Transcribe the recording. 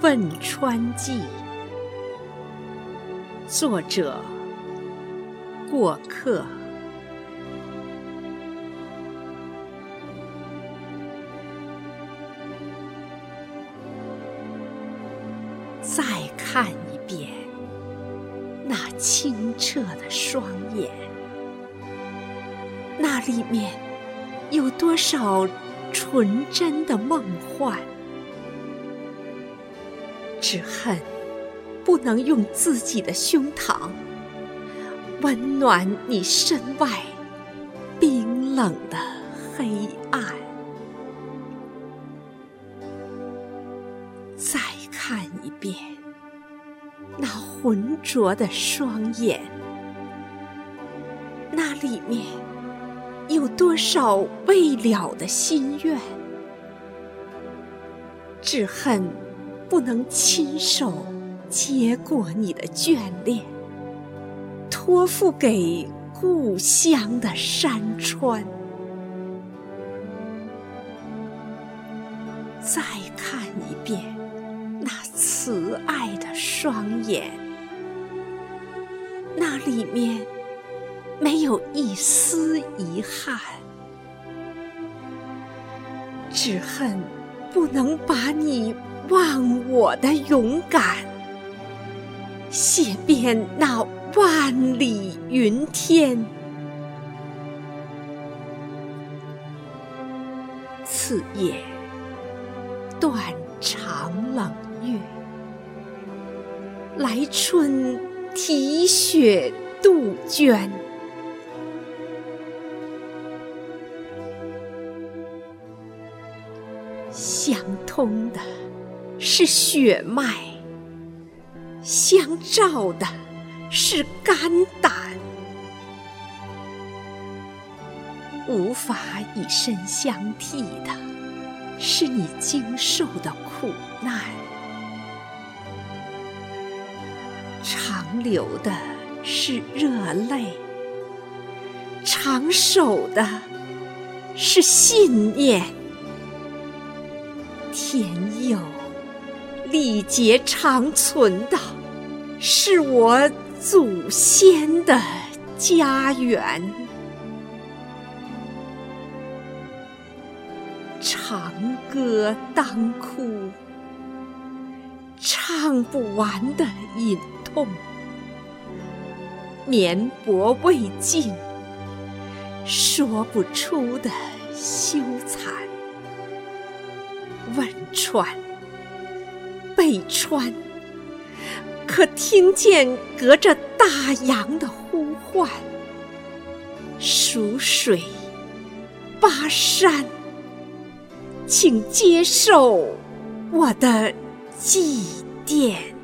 汶川记》，作者过客。再看一遍那清澈的双眼，那里面有多少纯真的梦幻，只恨不能用自己的胸膛温暖你身外冰冷的黑暗。再看一遍那浑浊的双眼，那里面有多少未了的心愿，只恨不能亲手接过你的眷恋，托付给故乡的山川。再看一遍那慈爱的双眼，那里面没有一丝遗憾，只恨不能把你忘我的勇敢写遍那万里云天。次夜断肠冷月，来春啼血杜鹃。相通的是血脉，相照的是肝胆，无法以身相替的是你经受的苦难，长流的是热泪，长守的是信念。天佑历劫长存的是我祖先的家园。长歌当哭，唱不完的隐痛，绵薄未尽，说不出的羞惭。汶川，北川，可听见隔着大洋的呼唤？蜀水，巴山，请接受我的祭奠。